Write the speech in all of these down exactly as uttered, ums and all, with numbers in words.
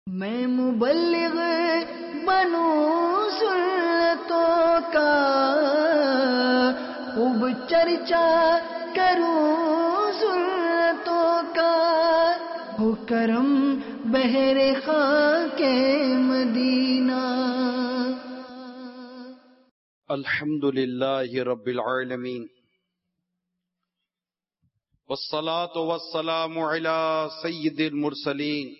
میں مبلغ بنوں سنتوں کا، خوب چرچا کروں سنتوں کا، ہو کرم بہر خاک مدینہ۔ الحمد للہ رب العالمین، والصلاة والسلام علی سید المرسلین،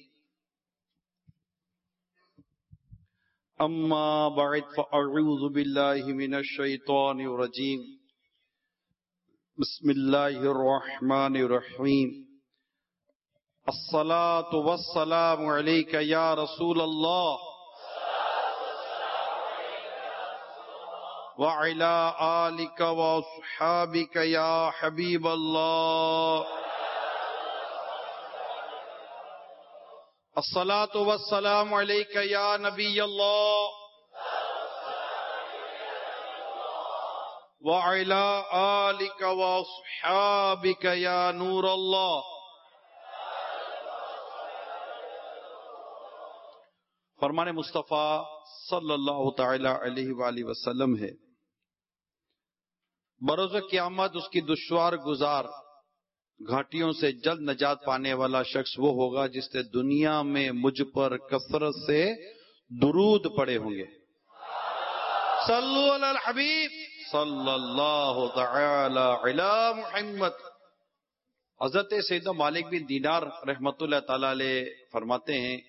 اما بعد فاعوذ باللہ من الشیطان الرجیم، بسم اللہ الرحمن الرحیم۔ الصلاة والسلام علیک یا رسول اللہ وعلى آلك وأصحابك يا حبيب الله، الصلاة والسلام عليك يا نبي الله وعلى آلك وأصحابك يا نور الله۔ فرمان مصطفیٰ صلی اللہ تعالی علیہ وآلہ وسلم ہے، بروز قیامت اس کی دشوار گزار گھاٹیوں سے جلد نجات پانے والا شخص وہ ہوگا جس نے دنیا میں مجھ پر کثرت سے درود پڑے ہوں گے۔ صلو علی الحبیب صلی اللہ تعالی علی محمد۔ حضرت سیدنا مالک بن دینار رحمت اللہ تعالی علیہ فرماتے ہیں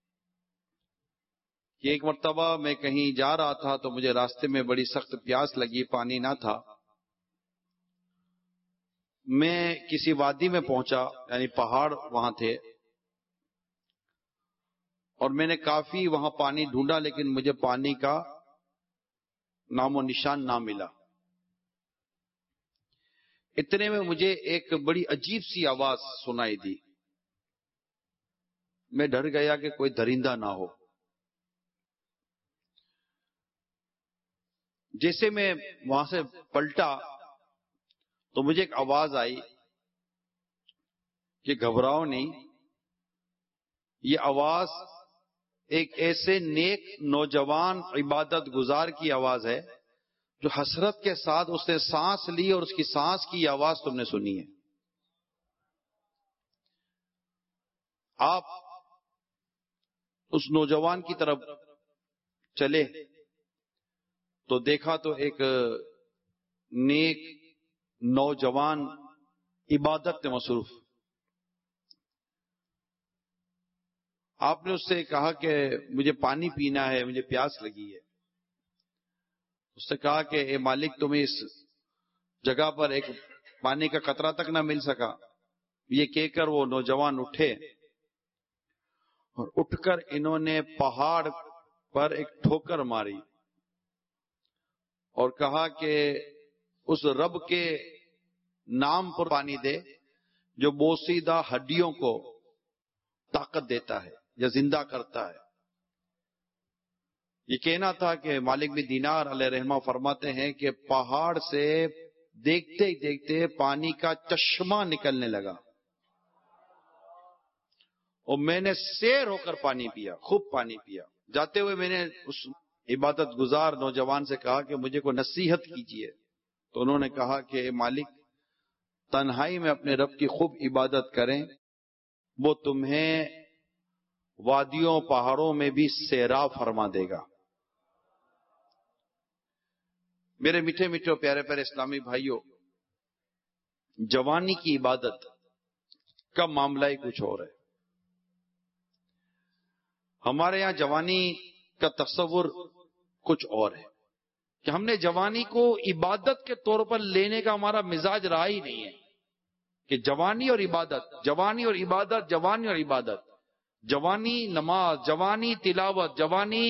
کہ ایک مرتبہ میں کہیں جا رہا تھا تو مجھے راستے میں بڑی سخت پیاس لگی، پانی نہ تھا۔ میں کسی وادی میں پہنچا، یعنی پہاڑ وہاں تھے، اور میں نے کافی وہاں پانی ڈھونڈا لیکن مجھے پانی کا نام و نشان نہ ملا۔ اتنے میں مجھے ایک بڑی عجیب سی آواز سنائی دی۔ میں ڈر گیا کہ کوئی درندہ نہ ہو۔ جیسے میں وہاں سے پلٹا تو مجھے ایک آواز آئی کہ گھبراؤ نہیں، یہ آواز ایک ایسے نیک نوجوان عبادت گزار کی آواز ہے جو حسرت کے ساتھ اس نے سانس لی اور اس کی سانس کی آواز تم نے سنی ہے۔ آپ اس نوجوان کی طرف چلے تو دیکھا تو ایک نیک نوجوان عبادت میں مصروف۔ آپ نے اس سے کہا کہ مجھے پانی پینا ہے، مجھے پیاس لگی ہے۔ اس نے کہا کہ اے مالک، تمہیں اس جگہ پر ایک پانی کا قطرہ تک نہ مل سکا؟ یہ کہہ کر وہ نوجوان اٹھے اور اٹھ کر انہوں نے پہاڑ پر ایک ٹھوکر ماری اور کہا کہ اس رب کے نام پر پانی دے جو بوسیدہ ہڈیوں کو طاقت دیتا ہے یا زندہ کرتا ہے۔ یہ کہنا تھا کہ مالک بن دینار علیہ رحمہ فرماتے ہیں کہ پہاڑ سے دیکھتے ہی دیکھتے پانی کا چشمہ نکلنے لگا اور میں نے سیر ہو کر پانی پیا، خوب پانی پیا۔ جاتے ہوئے میں نے اس عبادت گزار نوجوان سے کہا کہ مجھے کوئی نصیحت کیجیے، تو انہوں نے کہا کہ اے مالک، تنہائی میں اپنے رب کی خوب عبادت کریں، وہ تمہیں وادیوں پہاڑوں میں بھی سیراب فرما دے گا۔ میرے میٹھے میٹھے پیارے پیارے اسلامی بھائیوں، جوانی کی عبادت کا معاملہ ہی کچھ اور ہے۔ ہمارے یہاں جوانی کا تصور کچھ اور ہے کہ ہم نے جوانی کو عبادت کے طور پر لینے کا ہمارا مزاج رہا ہی نہیں ہے کہ جوانی اور عبادت، جوانی اور عبادت، جوانی اور عبادت، جوانی نماز، جوانی تلاوت، جوانی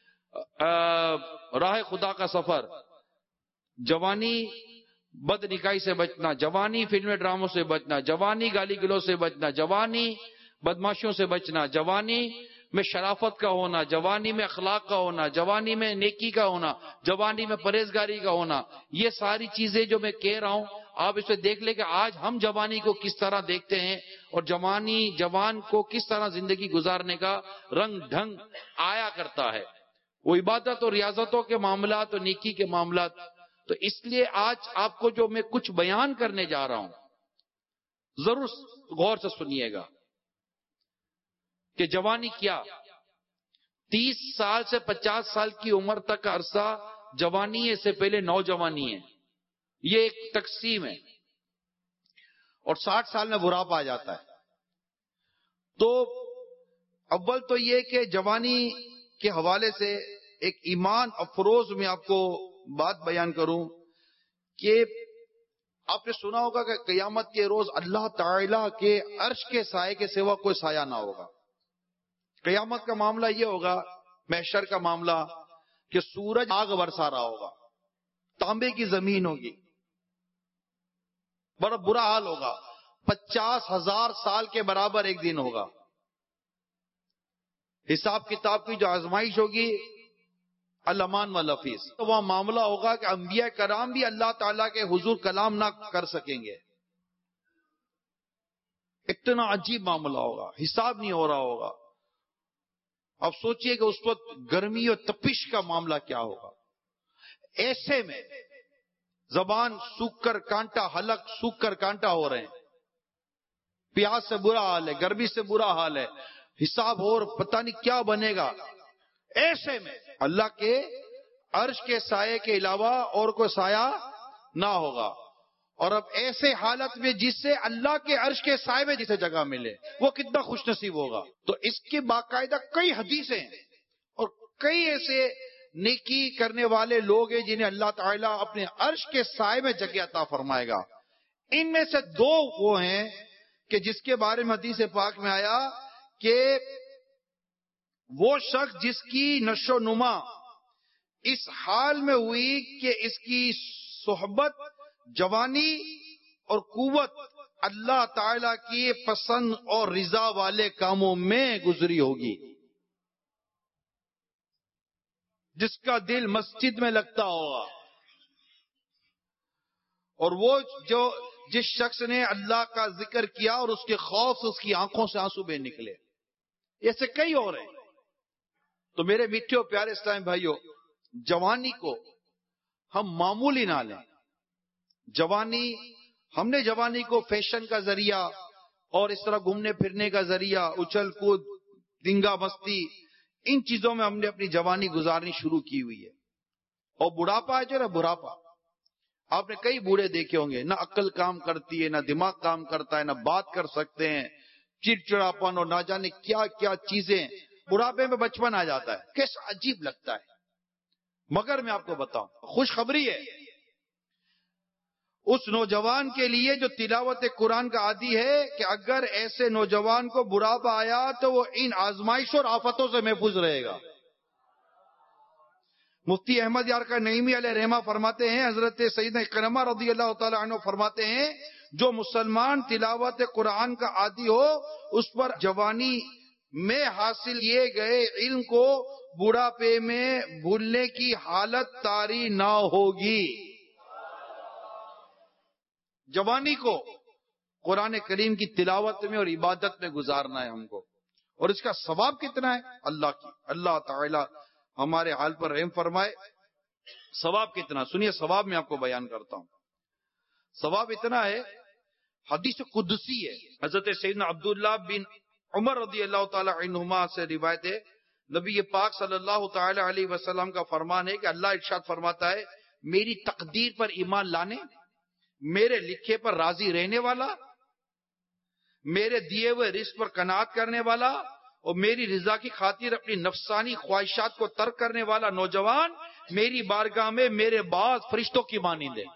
راہ خدا کا سفر، جوانی بد نکاحی سے بچنا، جوانی فلم ڈراموں سے بچنا، جوانی گالی گلوچ سے بچنا، جوانی بدماشیوں سے بچنا، جوانی میں شرافت کا ہونا، جوانی میں اخلاق کا ہونا، جوانی میں نیکی کا ہونا، جوانی میں پرہیزگاری کا ہونا، یہ ساری چیزیں جو میں کہہ رہا ہوں آپ اس پہ دیکھ لیں کہ آج ہم جوانی کو کس طرح دیکھتے ہیں اور جوانی جوان کو کس طرح زندگی گزارنے کا رنگ ڈھنگ آیا کرتا ہے، وہ عبادت اور ریاضتوں کے معاملات اور نیکی کے معاملات. تو اس لیے آج آپ کو جو میں کچھ بیان کرنے جا رہا ہوں ضرور غور سے سنیے گا کہ جوانی کیا. تیس سال سے پچاس سال کی عمر تک کا عرصہ جوانی ہے، اس سے پہلے نوجوانی ہے، یہ ایک تقسیم ہے. اور ساٹھ سال میں بڑھاپا آ جاتا ہے. تو اول تو یہ کہ جوانی کے حوالے سے ایک ایمان افروز میں آپ کو بات بیان کروں کہ آپ نے سنا ہوگا کہ قیامت کے روز اللہ تعالی کے عرش کے سائے کے سوا کوئی سایہ نہ ہوگا. قیامت کا معاملہ یہ ہوگا، محشر کا معاملہ، کہ سورج آگ برسا رہا ہوگا، تانبے کی زمین ہوگی، بڑا برا حال ہوگا. پچاس ہزار سال کے برابر ایک دن ہوگا. حساب کتاب کی جو آزمائش ہوگی الامان والافیس، تو وہاں معاملہ ہوگا کہ انبیاء کرام بھی اللہ تعالیٰ کے حضور کلام نہ کر سکیں گے. اتنا عجیب معاملہ ہوگا، حساب نہیں ہو رہا ہوگا. اب سوچئے کہ اس وقت گرمی اور تپش کا معاملہ کیا ہوگا. ایسے میں زبان سوکھ کر کانٹا، حلق سوکھ کر کانٹا ہو رہے ہیں. پیاس سے برا حال ہے، گرمی سے برا حال ہے، حساب اور پتہ نہیں کیا بنے گا. ایسے میں اللہ کے عرش کے سائے کے علاوہ اور کوئی سایہ نہ ہوگا. اور اب ایسے حالت میں جس سے اللہ کے عرش کے سائے میں جسے جگہ ملے وہ کتنا خوش نصیب ہوگا. تو اس کے باقاعدہ کئی حدیثیں اور کئی ایسے نیکی کرنے والے لوگ ہیں جنہیں اللہ تعالیٰ اپنے عرش کے سائے میں جگہ عطا فرمائے گا. ان میں سے دو وہ ہیں کہ جس کے بارے میں حدیث پاک میں آیا کہ وہ شخص جس کی نشو و نما اس حال میں ہوئی کہ اس کی صحبت، جوانی اور قوت اللہ تعالی کی پسند اور رضا والے کاموں میں گزری ہوگی، جس کا دل مسجد میں لگتا ہوگا، اور وہ جو جس شخص نے اللہ کا ذکر کیا اور اس کے خوف سے اس کی آنکھوں سے آنسو بہ نکلے. ایسے کئی اور ہیں. تو میرے میٹھے اور پیارے اسلام بھائیوں، جوانی کو ہم معمولی نہ لیں. جوانی، ہم نے جوانی کو فیشن کا ذریعہ اور اس طرح گھومنے پھرنے کا ذریعہ، اچھل کود، دنگا مستی، ان چیزوں میں ہم نے اپنی جوانی گزارنی شروع کی ہوئی ہے. اور بڑھاپا ہے جو نا بڑھاپا، آپ نے کئی بوڑھے دیکھے ہوں گے، نہ عقل کام کرتی ہے، نہ دماغ کام کرتا ہے، نہ بات کر سکتے ہیں، چڑچڑاپن اور نہ جانے کیا کیا چیزیں. بڑھاپے میں بچپن آ جاتا ہے، کیسا عجیب لگتا ہے. مگر میں آپ کو بتاؤں، خوشخبری ہے اس نوجوان کے لیے جو تلاوت قرآن کا عادی ہے کہ اگر ایسے نوجوان کو بڑھاپا آیا تو وہ ان آزمائشوں اور آفتوں سے محفوظ رہے گا. مفتی احمد یار کا نعیمی علیہ رحمہ فرماتے ہیں، حضرت سیدنا اکرمہ رضی اللہ تعالی عنہ فرماتے ہیں، جو مسلمان تلاوت قرآن کا عادی ہو اس پر جوانی میں حاصل کیے گئے علم کو بڑھاپے میں بھولنے کی حالت طاری نہ ہوگی. جوانی کو قرآن کریم کی تلاوت میں اور عبادت میں گزارنا ہے ہم کو. اور اس کا ثواب کتنا ہے اللہ کی اللہ تعالی ہمارے حال پر رحم فرمائے. ثواب کتنا، سنیے ثواب میں آپ کو بیان کرتا ہوں. ثواب اتنا ہے، حدیث قدسی ہے، حضرت سیدنا عبداللہ بن عمر رضی اللہ تعالی عنہما سے روایت ہے. نبی پاک صلی اللہ تعالی علیہ وسلم کا فرمان ہے کہ اللہ ارشاد فرماتا ہے، میری تقدیر پر ایمان لانے، میرے لکھے پر راضی رہنے والا، میرے دیے ہوئے رزق پر قناعت کرنے والا اور میری رضا کی خاطر اپنی نفسانی خواہشات کو ترک کرنے والا نوجوان میری بارگاہ میں میرے بعد فرشتوں کی مانند ہے.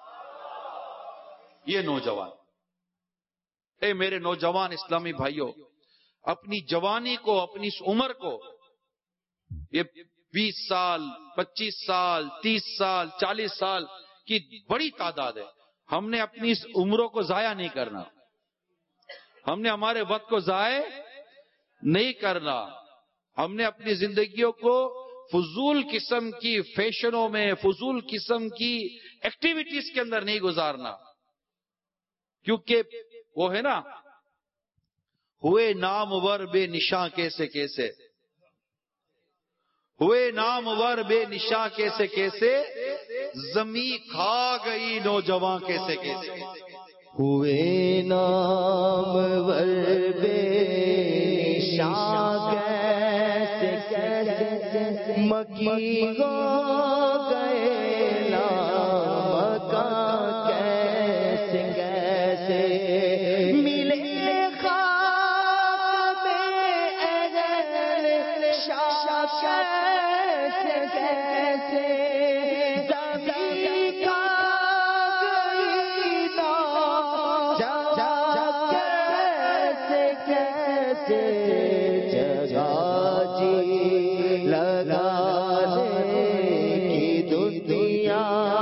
یہ نوجوان، اے میرے نوجوان اسلامی بھائیوں، اپنی جوانی کو، اپنی اس عمر کو، یہ بیس سال، پچیس سال، تیس سال، چالیس سال کی بڑی تعداد ہے. ہم نے اپنی اس عمروں کو ضائع نہیں کرنا، ہم نے ہمارے وقت کو ضائع نہیں کرنا، ہم نے اپنی زندگیوں کو فضول قسم کی فیشنوں میں، فضول قسم کی ایکٹیویٹیز کے اندر نہیں گزارنا. کیونکہ وہ ہے نا، ہوئے نامور بے نشاں کیسے کیسے، ہوئے نامور بے نشاں کیسے کیسے، زمیں کھا گئی نوجوان کیسے کیسے، ہوئے نامور بے نشاں کیسے کیسے، مکی ہو گئے لامکاں کیسے کیسے، ملے خواب میں اہل شاہ کیسے کیسے، زمین کا گئی نا کیسے کیسے، جگہ جی لگانے کی دنیا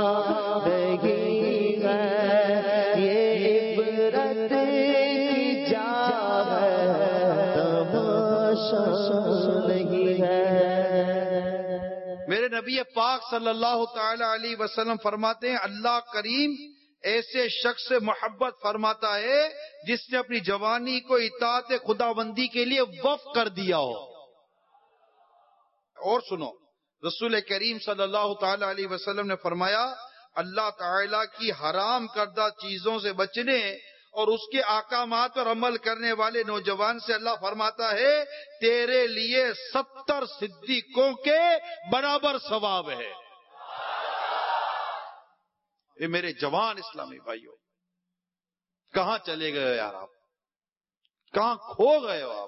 نہیں ہے، یہ عبرت کی جا ہے، تماشا نہیں ہے۔ میرے نبی پاک صلی اللہ تعالی علیہ وسلم فرماتے ہیں اللہ کریم ایسے شخص سے محبت فرماتا ہے جس نے اپنی جوانی کو اطاعت خداوندی کے لیے وقف کر دیا ہو۔ اور سنو، رسول کریم صلی اللہ تعالی علیہ وسلم نے فرمایا اللہ تعالی کی حرام کردہ چیزوں سے بچنے اور اس کے احکامات پر عمل کرنے والے نوجوان سے اللہ فرماتا ہے تیرے لیے ستر صدیقوں کے برابر ثواب ہے۔ یہ میرے جوان اسلامی بھائیوں، کہاں چلے گئے ہو یار آپ؟ کہاں کھو گئے ہو آپ؟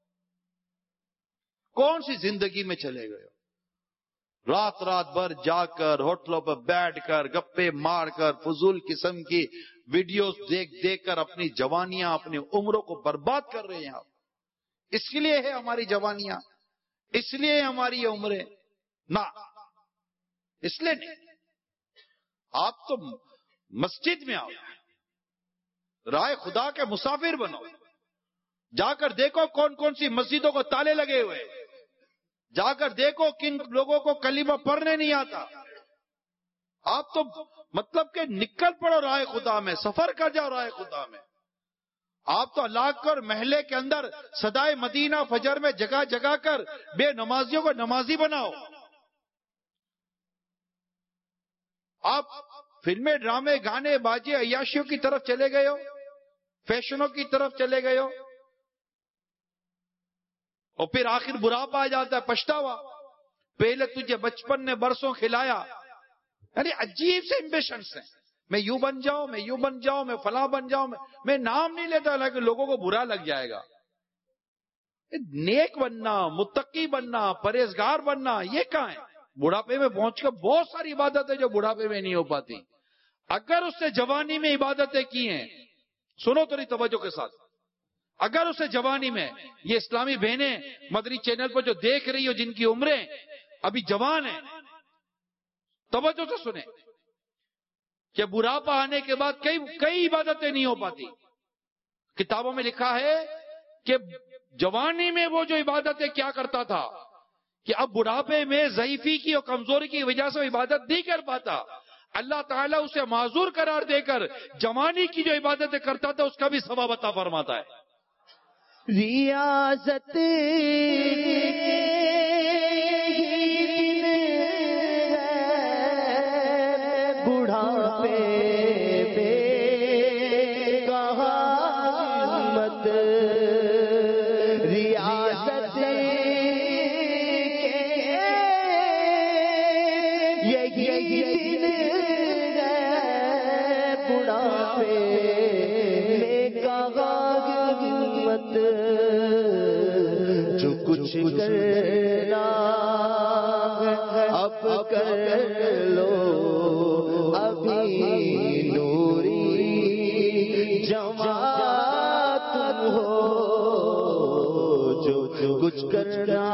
کون سی زندگی میں چلے گئے ہو؟ رات رات بھر جا کر ہوٹلوں پر بیٹھ کر گپے مار کر فضول قسم کی ویڈیوز دیکھ دیکھ کر اپنی جوانیاں اپنی عمروں کو برباد کر رہے ہیں آپ۔ اس کے لیے ہے ہماری جوانیاں، اس لیے ہماری یہ عمریں؟ نہ، اس لیے نہیں۔ آپ تو مسجد میں آؤ، رائے خدا کے مسافر بنو، جا کر دیکھو کون کون سی مسجدوں کو تالے لگے ہوئے، جا کر دیکھو کن لوگوں کو کلمہ پڑھنے نہیں آتا۔ آپ تو مطلب کہ نکل پڑو رائے خدا میں، سفر کر جاؤ رائے خدا میں۔ آپ تو اللہ کر محلے کے اندر صدائے مدینہ فجر میں جگہ جگہ کر بے نمازیوں کو نمازی بناؤ۔ آپ فلمیں ڈرامے گانے باجے عیاشیوں کی طرف چلے گئے ہو، فیشنوں کی طرف چلے گئے ہو، اور پھر آخر بڑھاپا آ جاتا ہے پچھتاوا۔ پہلے تجھے بچپن نے برسوں کھلایا، یعنی عجیب سے امبیشنس ہیں، میں یوں بن جاؤں، میں یوں بن جاؤں، میں فلاں بن جاؤں، میں میں نام نہیں لیتا لیکن لوگوں کو برا لگ جائے گا۔ نیک بننا، متقی بننا، پرہیزگار بننا، یہ کہاں ہے؟ بڑھاپے میں پہنچ کر بہت ساری عبادتیں جو بڑھاپے میں نہیں ہو پاتی۔ اگر اس نے جوانی میں عبادتیں کی ہیں، سنو تھوڑی توجہ کے ساتھ، اگر اسے جوانی میں، یہ اسلامی بہنیں مدنی چینل پر جو دیکھ رہی ہو جن کی عمریں ابھی جوان ہیں، توجہ سے سنیں کہ بڑھاپا آنے کے بعد کئی کئی عبادتیں نہیں ہو پاتی۔ کتابوں میں لکھا ہے کہ جوانی میں وہ جو عبادتیں کیا کرتا تھا کہ اب بڑھاپے میں ضعیفی کی اور کمزوری کی وجہ سے عبادت نہیں کر پاتا، اللہ تعالیٰ اسے معذور قرار دے کر جوانی کی جو عبادتیں کرتا تھا اس کا بھی ثواب عطا فرماتا ہے۔ ریاضت بڑھاپے پہ کہاں مت، ریاضت یہی دن ہے بڑھاپے میں کہاں مت، جو کچھ کرنا اب کر لو، ابھی نوری جوان تم ہو، جو کچھ کرنا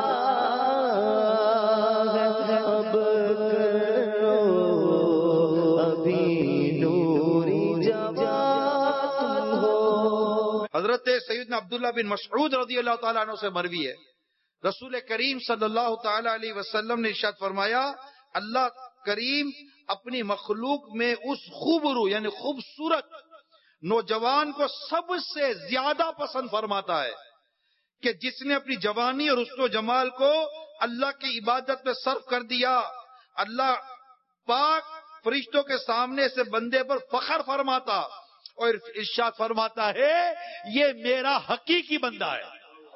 اب کر لو، ابھی نوری جوان تم ہو۔ حضرت سیدنا عبداللہ بن مسعود رضی اللہ تعالیٰ عنہ سے مروی ہے، رسول کریم صلی اللہ تعالی علیہ وسلم نے ارشاد فرمایا اللہ کریم اپنی مخلوق میں اس خوبرو یعنی خوبصورت نوجوان کو سب سے زیادہ پسند فرماتا ہے کہ جس نے اپنی جوانی اور حسن و جمال کو اللہ کی عبادت میں صرف کر دیا، اللہ پاک فرشتوں کے سامنے سے بندے پر فخر فرماتا اور ارشاد فرماتا ہے یہ میرا حقیقی بندہ ہے۔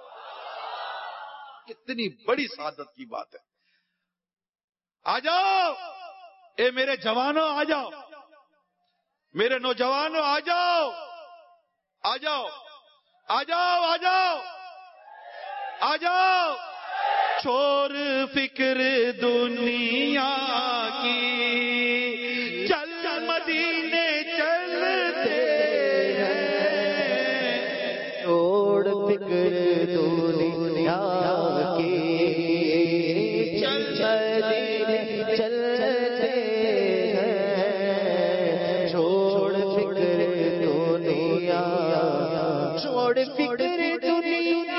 کتنی بڑی سعادت کی بات ہے۔ آ جاؤ اے میرے جوانوں، آ جاؤ میرے نوجوانوں، آ جاؤ آ جاؤ آ جاؤ آ جاؤ آ جاؤ، چھوڑ فکر دنیا کی، چل مدینے چلتے ہیں، چھوڑ فکر دنیا کی، چل مدینے چلتے ہیں، چھوڑ فکر دنیا، چھوڑ فکر دنیا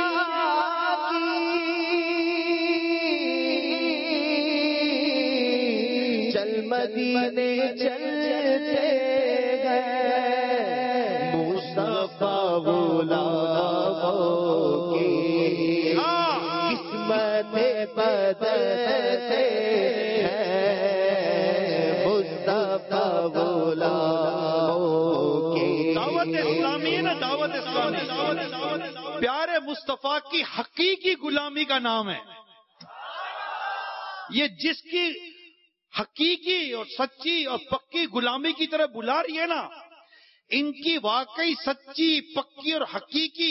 مدینے چلتے ہیں، مصطفیٰ غلاموں کی قسمت بدلتے ہیں، مصطفیٰ غلاموں کی دعوت اسلامی ہے نا، دعوت اسلامی پیارے مصطفیٰ کی حقیقی غلامی کا نام ہے۔ یہ جس کی حقیقی اور سچی اور پکی غلامی کی طرح بلا رہی ہے نا، ان کی واقعی سچی پکی اور حقیقی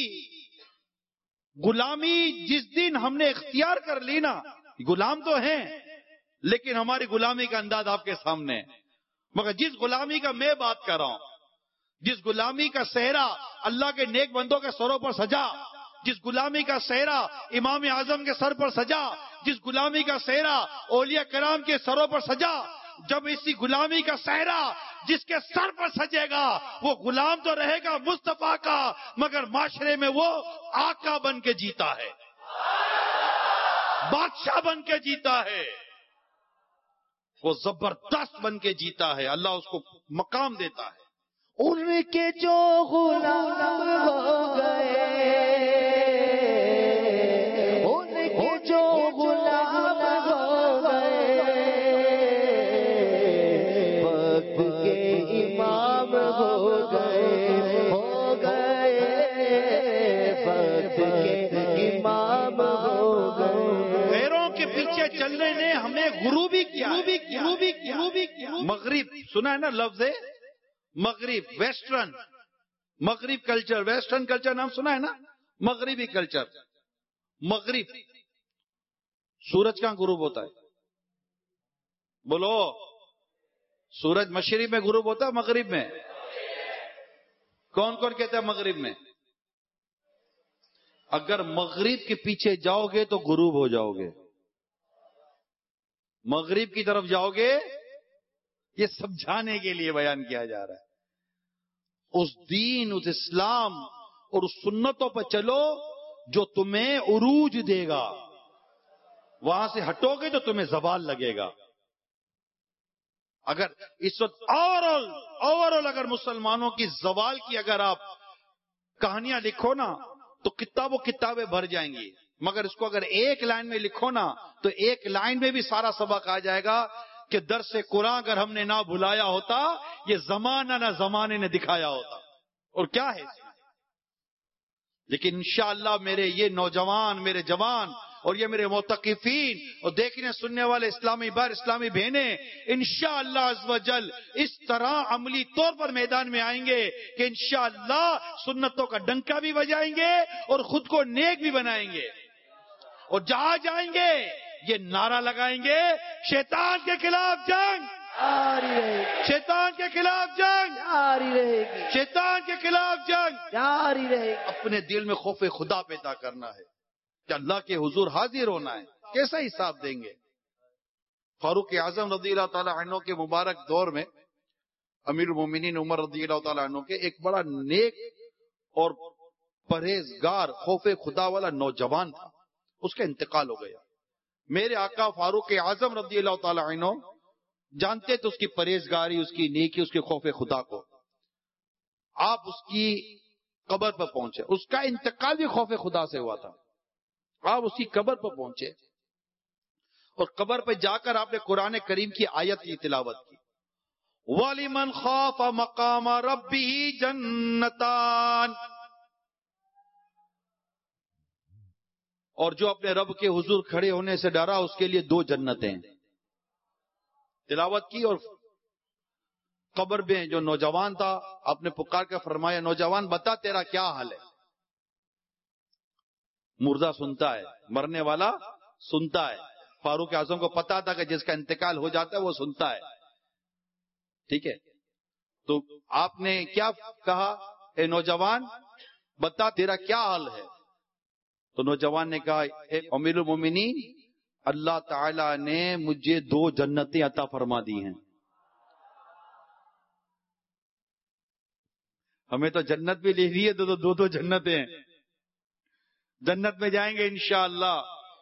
غلامی جس دن ہم نے اختیار کر لی نا، غلام تو ہیں لیکن ہماری غلامی کا انداز آپ کے سامنے ہے۔ مگر جس غلامی کا میں بات کر رہا ہوں، جس غلامی کا صحرا اللہ کے نیک بندوں کے سروں پر سجا، جس غلامی کا صحرا امام اعظم کے سر پر سجا، جس غلامی کا صحرا اولیاء کرام کے سروں پر سجا، جب اسی غلامی کا صحرا جس کے سر پر سجے گا وہ غلام تو رہے گا مصطفیٰ کا، مگر معاشرے میں وہ آقا بن کے جیتا ہے، بادشاہ بن کے جیتا ہے، وہ زبردست بن کے جیتا ہے، اللہ اس کو مقام دیتا ہے۔ ان کے جو غلام ہو گئے، ان کے جو غلام ہو گئے، وقت کے امام ہو گئے، ہو گئے وقت کے امام ہو گئے۔ غیروں کے پیچھے چلنے نے ہمیں غروبی کیا، غروبی کیا۔ مغرب سنا ہے نا لفظ ہے مغرب، ویسٹرن، مغرب کلچر، ویسٹرن کلچر نام سنا ہے نا، مغربی کلچر۔ مغرب سورج کہاں غروب ہوتا ہے؟ بولو، سورج مشرق میں غروب ہوتا ہے مغرب میں؟ کون کون کہتا ہے مغرب میں؟ اگر مغرب کے پیچھے جاؤ گے تو غروب ہو جاؤ گے، مغرب کی طرف جاؤ گے، یہ سمجھانے کے لیے بیان کیا جا رہا ہے۔ اس دین، اس اسلام اور اس سنتوں پر چلو جو تمہیں عروج دے گا، وہاں سے ہٹو گے تو تمہیں زوال لگے گا۔ اگر اس وقت اوورآل اوورآل اگر مسلمانوں کی زوال کی اگر آپ کہانیاں لکھو نا تو کتابوں کتابیں بھر جائیں گی، مگر اس کو اگر ایک لائن میں لکھو نا تو ایک لائن میں بھی سارا سبق آ جائے گا کہ درس قرآن اگر ہم نے نہ بھلایا ہوتا، یہ زمانہ نہ زمانے نے دکھایا ہوتا۔ اور کیا ہے اس میں؟ لیکن انشاءاللہ میرے یہ نوجوان، میرے جوان اور یہ میرے معتکفین اور دیکھنے سننے والے اسلامی بھائی، اسلامی بہنیں انشاءاللہ عز و جل اس طرح عملی طور پر میدان میں آئیں گے کہ انشاءاللہ سنتوں کا ڈنکا بھی بجائیں گے اور خود کو نیک بھی بنائیں گے، اور جہاں جائیں گے یہ نعرہ لگائیں گے، شیطان کے خلاف جنگ، جاری رہے گی، شیطان کے خلاف جنگ، جاری رہے گی، شیطان کے خلاف جنگ۔ جاری رہے گی۔ اپنے دل میں خوف خدا پیدا کرنا ہے کہ اللہ کے حضور حاضر ہونا ہے، کیسا حساب دیں گے؟ فاروق اعظم رضی اللہ تعالی عنہ کے مبارک دور میں امیر المومنین عمر رضی اللہ تعالی عنہ کے ایک بڑا نیک اور پرہیزگار خوف خدا والا نوجوان تھا، اس کا انتقال ہو گیا۔ میرے آقا فاروق اعظم رضی اللہ تعالی عنہ جانتے تھے اس کی پرہیزگاری، اس کی نیکی، اس کے خوف خدا کو۔ آپ اس کی قبر پر پہنچے. اس کا انتقال بھی خوف خدا سے ہوا تھا. آپ اس کی قبر پر پہنچے اور قبر پہ جا کر آپ نے قرآن کریم کی آیت کی تلاوت کی. وَلِمَنْ خَافَ مَقَامَ رَبِّهِ جَنَّتَانِ, اور جو اپنے رب کے حضور کھڑے ہونے سے ڈرا اس کے لیے دو جنتیں. تلاوت کی اور قبر میں جو نوجوان تھا آپ نے پکار کے فرمایا, نوجوان بتا تیرا کیا حال ہے. مردہ سنتا ہے, مرنے والا سنتا ہے. فاروق اعظم کو پتا تھا کہ جس کا انتقال ہو جاتا ہے وہ سنتا ہے. ٹھیک ہے, تو آپ نے کیا کہا, اے نوجوان بتا تیرا کیا حال ہے. تو نوجوان نے کہا, اے امیر المومنین, اللہ تعالی نے مجھے دو جنتیں عطا فرما دی ہیں. ہمیں تو جنت بھی لے لی ہے, دو دو دو جنتیں ہیں. جنت میں جائیں گے انشاءاللہ.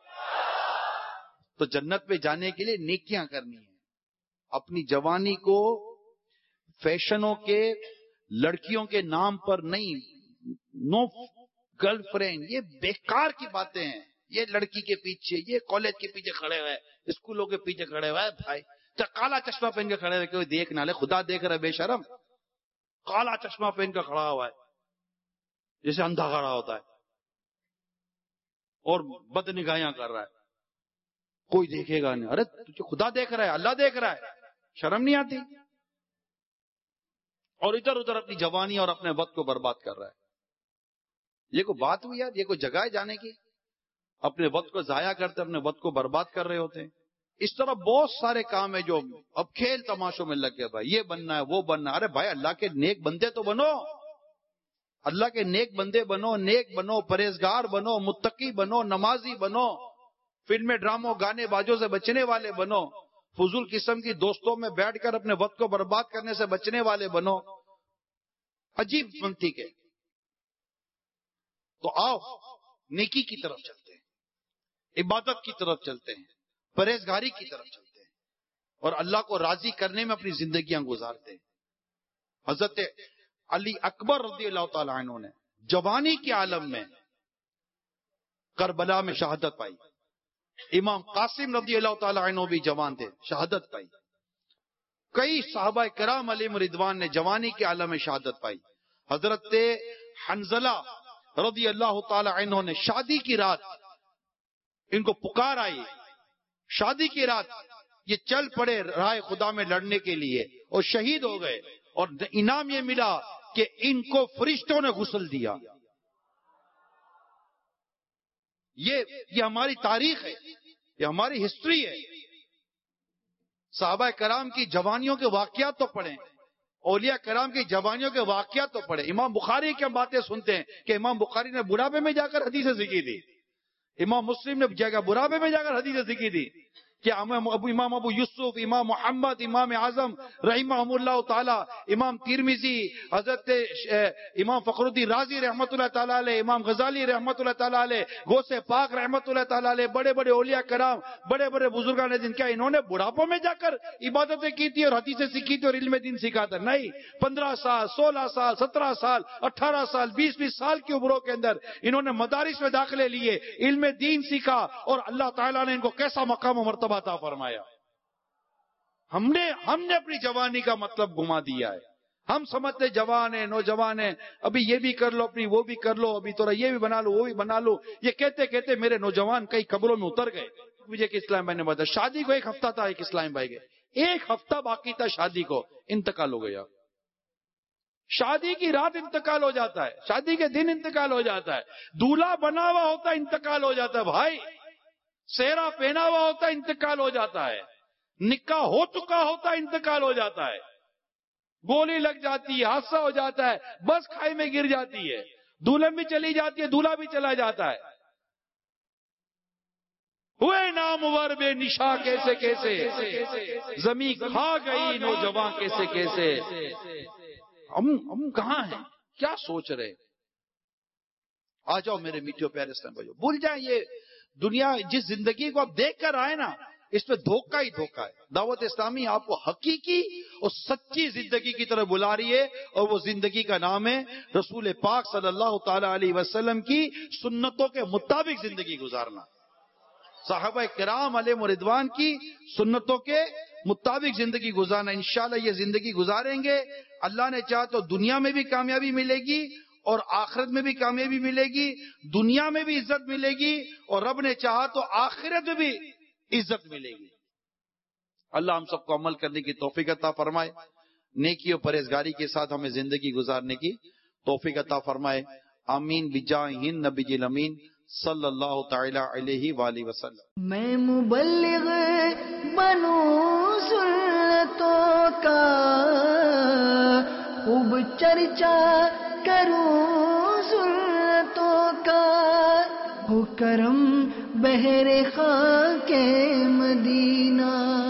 تو جنت میں جانے کے لیے نیکیاں کرنی ہیں. اپنی جوانی کو فیشنوں کے, لڑکیوں کے نام پر نہیں. نو گرل فرینڈ, یہ بیکار کی باتیں ہیں. یہ لڑکی کے پیچھے, یہ کالج کے پیچھے کھڑے ہوئے, اسکولوں کے پیچھے کھڑے ہوئے. بھائی کالا چشمہ پہن کے کھڑے ہوئے, کوئی دیکھ نہ لے, خدا دیکھ رہا ہے بے شرم. کالا چشمہ پہن کے کھڑا ہوا ہے جیسے اندھا کھڑا ہوتا ہے, اور بد نگاہیاں کر رہا ہے. کوئی دیکھے گا نہیں. ارے تجھے خدا دیکھ رہا ہے, اللہ دیکھ رہا ہے, شرم نہیں آتی؟ اور ادھر ادھر اپنی جوانی اور اپنے وقت کو برباد کر رہا ہے. یہ کوئی بات ہوئی یار؟ یہ کوئی جگہ ہے جانے کی؟ اپنے وقت کو ضائع کرتے, اپنے وقت کو برباد کر رہے ہوتے ہیں. اس طرح بہت سارے کام ہیں جو اب کھیل تماشوں میں لگ گئے. بھائی یہ بننا ہے, وہ بننا ہے. ارے بھائی اللہ کے نیک بندے تو بنو, اللہ کے نیک بندے بنو, نیک بنو, پرہیزگار بنو, متقی بنو, نمازی بنو, فلمیں ڈراموں گانے بازوں سے بچنے والے بنو, فضول قسم کی دوستوں میں بیٹھ کر اپنے وقت کو برباد کرنے سے بچنے والے بنو. عجیب منتی کے. تو آؤ نیکی کی طرف چلتے ہیں, عبادت کی طرف چلتے ہیں, پرہیزگاری کی طرف چلتے ہیں, اور اللہ کو راضی کرنے میں اپنی زندگیاں گزارتے ہیں. حضرت علی اکبر رضی اللہ تعالی عنہ نے جوانی کے عالم میں کربلا میں شہادت پائی. امام قاسم رضی اللہ تعالی عنہ بھی جوان تھے, شہادت پائی. کئی صحابہ کرام علیہم رضوان نے جوانی کے عالم میں شہادت پائی. حضرت حنظلہ رضی اللہ تعالی عنہ نے شادی کی رات, ان کو پکار آئی, شادی کی رات یہ چل پڑے راہ خدا میں لڑنے کے لیے اور شہید ہو گئے, اور انعام یہ ملا کہ ان کو فرشتوں نے غسل دیا. یہ یہ ہماری تاریخ ہے, یہ ہماری ہسٹری ہے. صحابہ کرام کی جوانیوں کے واقعات تو پڑھیں, اولیاء کرام کی جوانیوں کے واقعات تو پڑھیں. امام بخاری کی ہم باتیں سنتے ہیں کہ امام بخاری نے بڑھاپے میں جا کر حدیثیں سیکھی تھی, امام مسلم نے جگہ بڑھاپے میں جا کر حدیثیں سیکھی تھی. کہ امام ابو یوسف, امام محمد, امام اعظم رحمہم اللہ تعالی, امام ترمذی, حضرت امام فخر الدین رازی رحمۃ اللہ تعالی علیہ, امام غزالی رحمۃ اللہ تعالی علیہ, غوث پاک رحمۃ اللہ تعالی علیہ, بڑے بڑے اولیاء کرام, بڑے بڑے بزرگان نے جن کا انہوں نے بڑھاپوں میں جا کر عبادتیں کی تھی اور حدیثیں سیکھی تھی اور علم دین سیکھا تھا. نہیں, پندرہ سال, سولہ سال, سترہ سال, اٹھارہ سال, بیس بیس سال کی عمروں کے اندر انہوں نے مدارس میں داخلے لیے, علم دین سیکھا, اور اللہ تعالیٰ نے ان کو کیسا مقام و مرتبہ عطا فرمایا. ہم نے ہم نے اپنی جوانی کا مطلب گما دیا ہے. ہم سمجھتے جوان ہیں, نوجوان ہیں, ابھی یہ بھی کر لو, اپنی وہ بھی کر لو, ابھی تھوڑا یہ بھی بنا لو, وہ بھی بنا لو. یہ کہتے کہتے میرے نوجوان کئی قبروں میں اتر گئے. مجھے کہ اسلام بھائی نے بتایا, شادی کو ایک ہفتہ تھا, ایک اسلام بھائی گئے, ایک ہفتہ باقی تھا شادی کو, انتقال ہو گیا. شادی کی رات انتقال ہو جاتا ہے, شادی کے دن انتقال ہو جاتا ہے, دولہا بنا ہوا ہوتا ہے, انتقال ہو جاتا ہے. بھائی سہرا پہنا ہوا ہوتا ہے, انتقال ہو جاتا ہے. نکاح ہو چکا ہوتا ہے, انتقال ہو جاتا ہے. گولی لگ جاتی ہے, حادثہ ہو جاتا ہے, بس کھائی میں گر جاتی ہے, دلہن بھی چلی جاتی ہے, دولہا بھی چلا جاتا ہے. ہوئے نامور بے نشا کیسے کیسے, زمین کھا گئی نوجوان کیسے کیسے. ہم ہم کہاں ہیں, کیا سوچ رہے؟ آ جاؤ میرے میٹھے پیارے اسلام بھائیو, بھول جائیں یہ دنیا, جس زندگی کو آپ دیکھ کر آئے نا, اس میں دھوکہ ہی دھوکہ ہے. دعوت اسلامی آپ کو حقیقی اور سچی زندگی کی طرف بلا رہی ہے، اور وہ زندگی کا نام ہے رسول پاک صلی اللہ تعالی علیہ وسلم کی سنتوں کے مطابق زندگی گزارنا. صحابہ کرام علیہ رضوان کی سنتوں کے مطابق زندگی گزارنا. انشاءاللہ یہ زندگی گزاریں گے، اللہ نے چاہا تو دنیا میں بھی کامیابی ملے گی اور آخرت میں بھی کامیابی ملے گی. دنیا میں بھی عزت ملے گی اور رب نے چاہا تو آخرت میں بھی عزت ملے گی. اللہ ہم سب کو عمل کرنے کی توفیق عطا فرمائے، نیکی اور پرہیزگاری کے ساتھ ہمیں زندگی گزارنے کی توفیق عطا فرمائے. آمین بجاہ نبی الامین صلی اللہ تعالی علیہ وآلہ وسلم. میں مبلغ بنوں سنتوں کا، خوب چرچا کروں سنتوں کا، ہو کرم بہر خاک مدینہ.